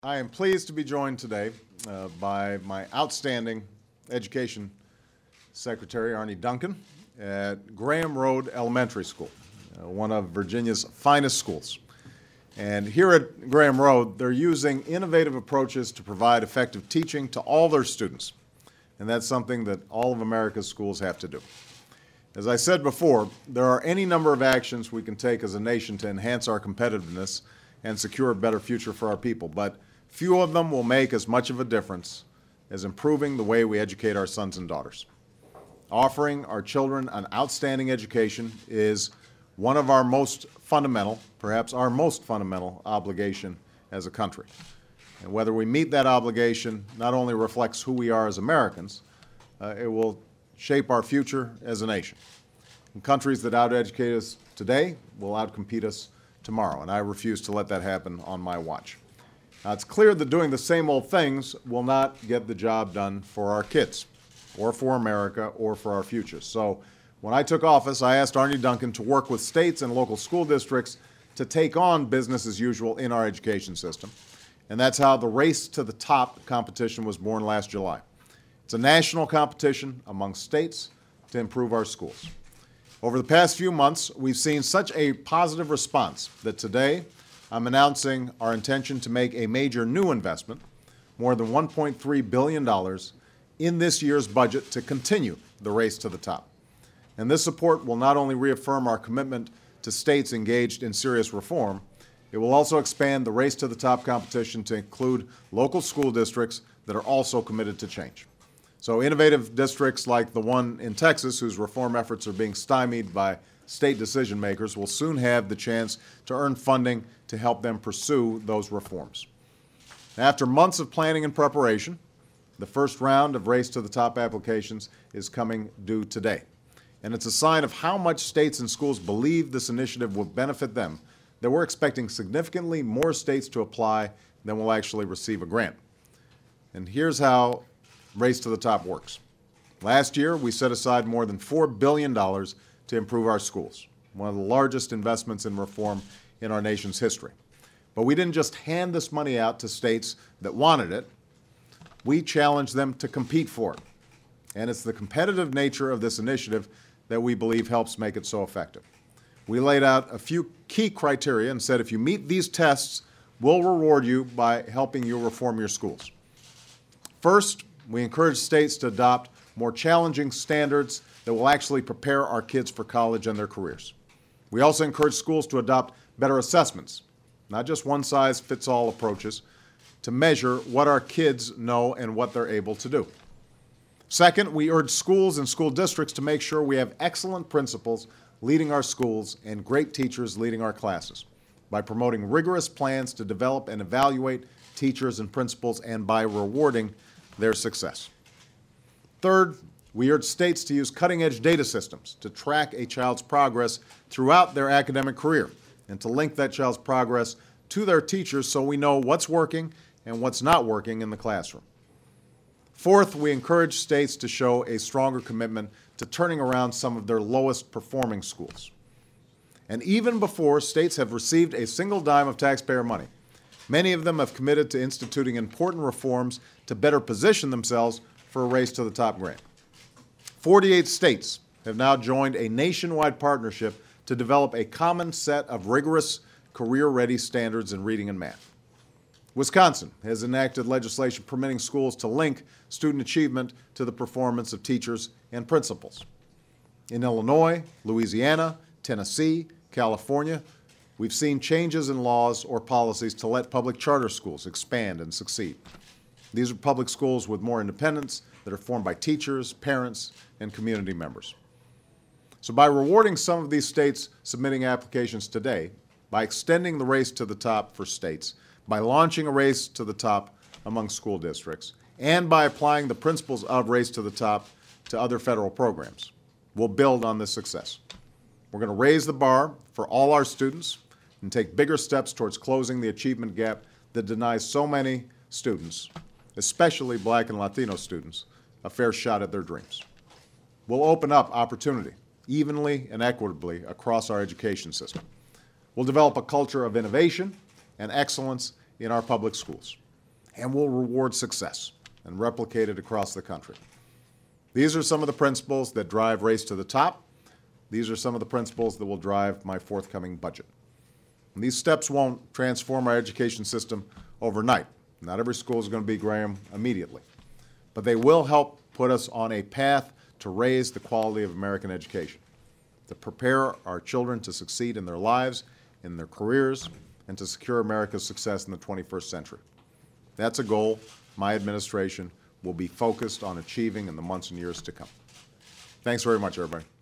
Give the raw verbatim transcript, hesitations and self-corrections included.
I am pleased to be joined today uh, by my outstanding Education Secretary, Arne Duncan, at Graham Road Elementary School, uh, one of Virginia's finest schools. And here at Graham Road, they're using innovative approaches to provide effective teaching to all their students. And that's something that all of America's schools have to do. As I said before, there are any number of actions we can take as a nation to enhance our competitiveness and secure a better future for our people, but few of them will make as much of a difference as improving the way we educate our sons and daughters. Offering our children an outstanding education is one of our most fundamental, perhaps our most fundamental obligation as a country. And whether we meet that obligation not only reflects who we are as Americans, uh, it will shape our future as a nation. And countries that out-educate us today will outcompete us tomorrow, and I refuse to let that happen on my watch. Now, it's clear that doing the same old things will not get the job done for our kids, or for America, or for our future. So when I took office, I asked Arne Duncan to work with states and local school districts to take on business as usual in our education system. And that's how the Race to the Top competition was born last July. It's a national competition among states to improve our schools. Over the past few months, we've seen such a positive response that today I'm announcing our intention to make a major new investment, more than one point three billion dollars, in this year's budget to continue the race to the top. And this support will not only reaffirm our commitment to states engaged in serious reform, it will also expand the Race to the Top competition to include local school districts that are also committed to change. So innovative districts like the one in Texas, whose reform efforts are being stymied by state decision makers, will soon have the chance to earn funding to help them pursue those reforms. After months of planning and preparation, the first round of Race to the Top applications is coming due today. And it's a sign of how much states and schools believe this initiative will benefit them that we're expecting significantly more states to apply than will actually receive a grant. And here's how Race to the Top works. Last year, we set aside more than four billion dollars to improve our schools, one of the largest investments in reform in our nation's history. But we didn't just hand this money out to states that wanted it. We challenged them to compete for it. And it's the competitive nature of this initiative that we believe helps make it so effective. We laid out a few key criteria and said if you meet these tests, we'll reward you by helping you reform your schools. First, we encourage states to adopt more challenging standards that will actually prepare our kids for college and their careers. We also encourage schools to adopt better assessments, not just one-size-fits-all approaches, to measure what our kids know and what they're able to do. Second, we urge schools and school districts to make sure we have excellent principals leading our schools and great teachers leading our classes by promoting rigorous plans to develop and evaluate teachers and principals and by rewarding their success. Third, we urge states to use cutting-edge data systems to track a child's progress throughout their academic career and to link that child's progress to their teachers so we know what's working and what's not working in the classroom. Fourth, we encourage states to show a stronger commitment to turning around some of their lowest performing schools. And even before states have received a single dime of taxpayer money, many of them have committed to instituting important reforms to better position themselves for a Race to the Top grant. forty-eight states have now joined a nationwide partnership to develop a common set of rigorous career-ready standards in reading and math. Wisconsin has enacted legislation permitting schools to link student achievement to the performance of teachers and principals. In Illinois, Louisiana, Tennessee, California, we've seen changes in laws or policies to let public charter schools expand and succeed. These are public schools with more independence that are formed by teachers, parents, and community members. So by rewarding some of these states submitting applications today, by extending the Race to the Top for states, by launching a Race to the Top among school districts, and by applying the principles of Race to the Top to other federal programs, we'll build on this success. We're going to raise the bar for all our students and take bigger steps towards closing the achievement gap that denies so many students, especially Black and Latino students, a fair shot at their dreams. We'll open up opportunity evenly and equitably across our education system. We'll develop a culture of innovation and excellence in our public schools. and will reward success and replicate it across the country. These are some of the principles that drive Race to the Top. These are some of the principles that will drive my forthcoming budget. And these steps won't transform our education system overnight. Not every school is going to be Graham immediately. But they will help put us on a path to raise the quality of American education, to prepare our children to succeed in their lives, in their careers, and to secure America's success in the twenty-first century. That's a goal my administration will be focused on achieving in the months and years to come. Thanks very much, everybody.